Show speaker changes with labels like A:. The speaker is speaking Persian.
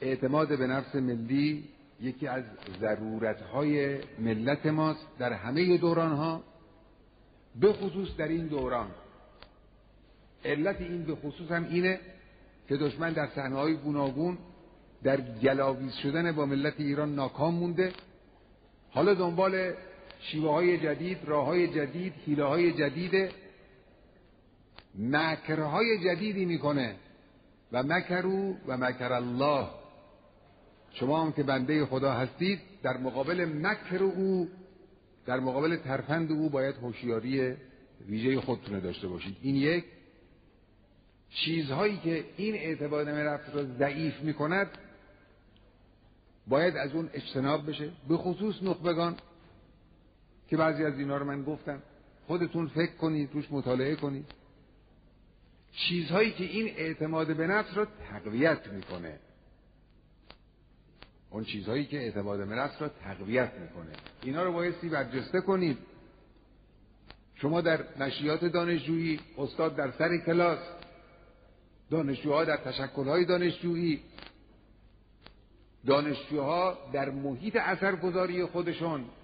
A: اعتماد به نفس ملی یکی از ضرورت‌های ملت ماست در همه دوران‌ها، به خصوص در این دوران. علت این به خصوص هم اینه که دشمن در صحنه‌های گوناگون در گلاویز شدن با ملت ایران ناکام مونده. حالا دنبال شیوه‌های جدید، راه‌های جدید، حیله‌های جدید، مکرهای جدیدی میکنه. و مکروا و مکر الله. شما هم که بنده خدا هستید، در مقابل مکر او، در مقابل ترفند او باید هوشیاری ویژه خودتون داشته باشید. این یک. چیزهایی که این اعتماد به نفس را ضعیف میکند باید از اون اجتناب بشه، به خصوص نخبگان که بعضی از اینا رو من گفتم. خودتون فکر کنید، روش مطالعه کنید. چیزهایی که این اعتماد به نفس را تقویت میکنه، اون چیزهایی که اعتماد به نفس را تقویت میکنه، اینا رو بایستی برجسته کنید. شما در نشریات دانشجویی، استاد در سر کلاس، دانشجوها در تشکل‌های دانشجویی، دانشجوها در محیط اثرگذاری خودشون